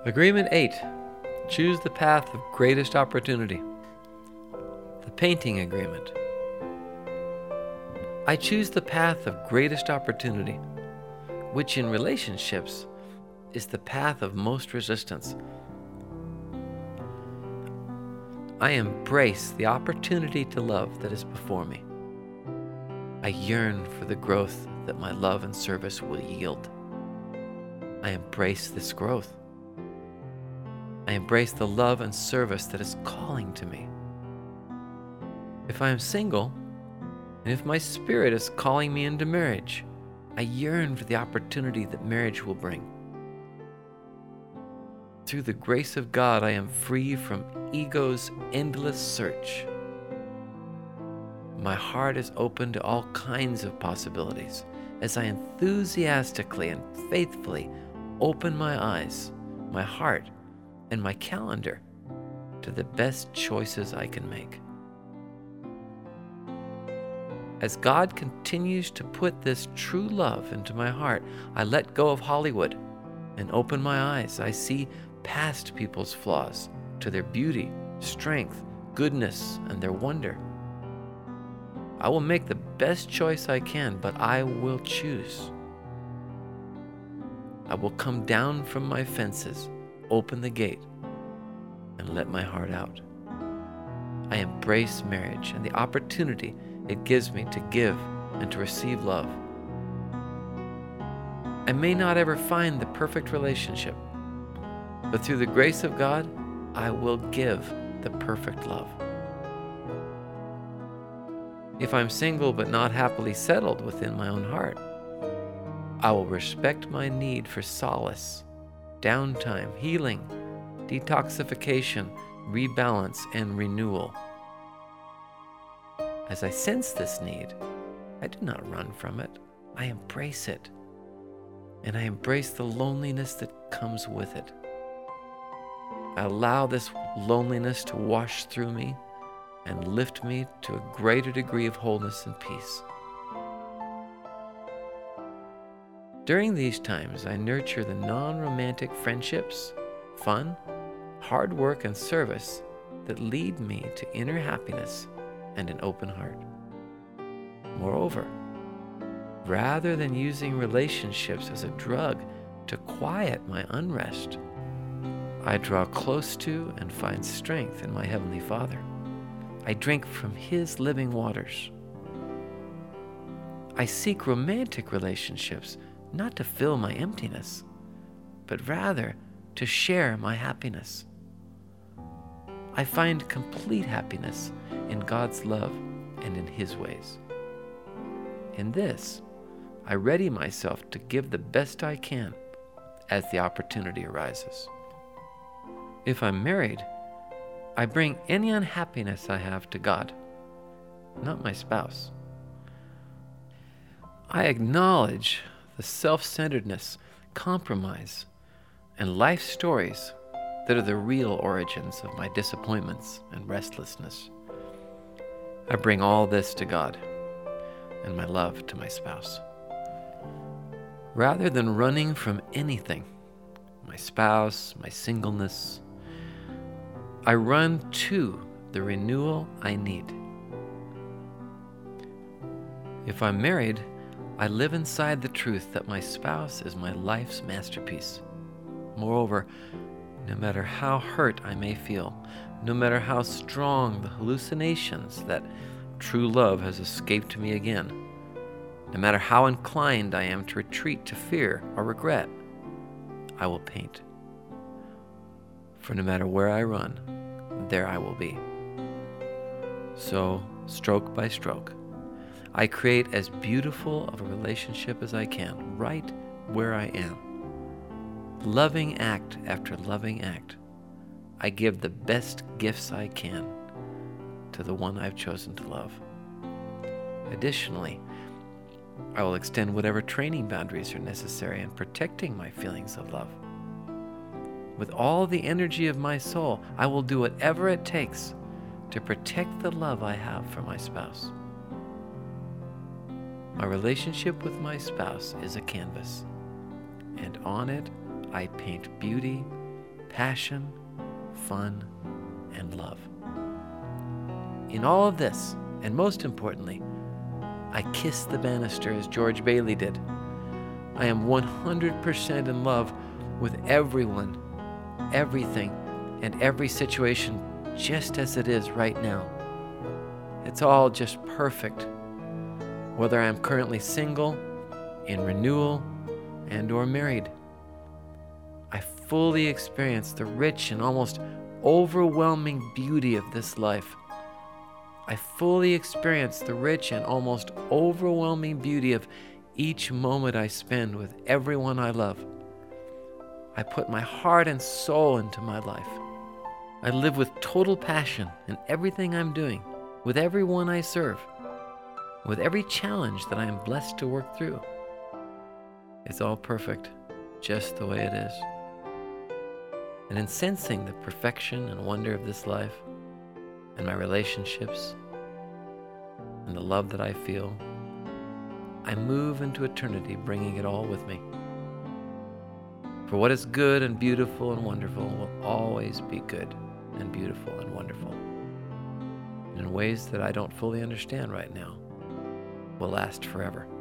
Agreement 8. Choose the path of greatest opportunity. The painting agreement. I choose the path of greatest opportunity, which in relationships is the path of most resistance. I embrace the opportunity to love that is before me. I yearn for the growth that my love and service will yield. I embrace this growth. I embrace the love and service that is calling to me. If I am single, and if my spirit is calling me into marriage, I yearn for the opportunity that marriage will bring. Through the grace of God, I am free from ego's endless search. My heart is open to all kinds of possibilities as I enthusiastically and faithfully open my eyes, my heart, and my calendar to the best choices I can make. As God continues to put this true love into my heart, I let go of Hollywood and open my eyes. I see past people's flaws to their beauty, strength, goodness, and their wonder. I will make the best choice I can, but I will choose. I will come down from my fences, open the gate, and let my heart out. I embrace marriage and the opportunity it gives me to give and to receive love. I may not ever find the perfect relationship, but through the grace of God, I will give the perfect love. If I'm single but not happily settled within my own heart, I will respect my need for solace, downtime, healing, detoxification, rebalance, and renewal. As I sense this need, I do not run from it. I embrace it. And I embrace the loneliness that comes with it. I allow this loneliness to wash through me and lift me to a greater degree of wholeness and peace. During these times, I nurture the non-romantic friendships, fun, hard work, and service that lead me to inner happiness and an open heart. Moreover, rather than using relationships as a drug to quiet my unrest, I draw close to and find strength in my Heavenly Father. I drink from His living waters. I seek romantic relationships not to fill my emptiness, but rather to share my happiness. I find complete happiness in God's love and in His ways. In this, I ready myself to give the best I can as the opportunity arises. If I'm married, I bring any unhappiness I have to God, not my spouse. I acknowledge the self-centeredness, compromise, and life stories that are the real origins of my disappointments and restlessness. I bring all this to God and my love to my spouse. Rather than running from anything, my spouse, my singleness, I run to the renewal I need. If I'm married, I live inside the truth that my spouse is my life's masterpiece. Moreover, no matter how hurt I may feel, no matter how strong the hallucinations that true love has escaped me again, no matter how inclined I am to retreat to fear or regret, I will paint. For no matter where I run, there I will be. So, stroke by stroke, I create as beautiful of a relationship as I can, right where I am. Loving act after loving act, I give the best gifts I can to the one I've chosen to love. Additionally, I will extend whatever training boundaries are necessary in protecting my feelings of love. With all the energy of my soul, I will do whatever it takes to protect the love I have for my spouse. My relationship with my spouse is a canvas, and on it I paint beauty, passion, fun, and love. In all of this, and most importantly, I kiss the banister as George Bailey did. I am 100% in love with everyone, everything, and every situation just as it is right now. It's all just perfect. Whether I am currently single, in renewal, and or married. I fully experience the rich and almost overwhelming beauty of this life. I fully experience the rich and almost overwhelming beauty of each moment I spend with everyone I love. I put my heart and soul into my life. I live with total passion in everything I'm doing, with everyone I serve, with every challenge that I am blessed to work through. It's all perfect, just the way it is. And in sensing the perfection and wonder of this life, and my relationships, and the love that I feel, I move into eternity, bringing it all with me. For what is good and beautiful and wonderful will always be good and beautiful and wonderful. And in ways that I don't fully understand right now, will last forever.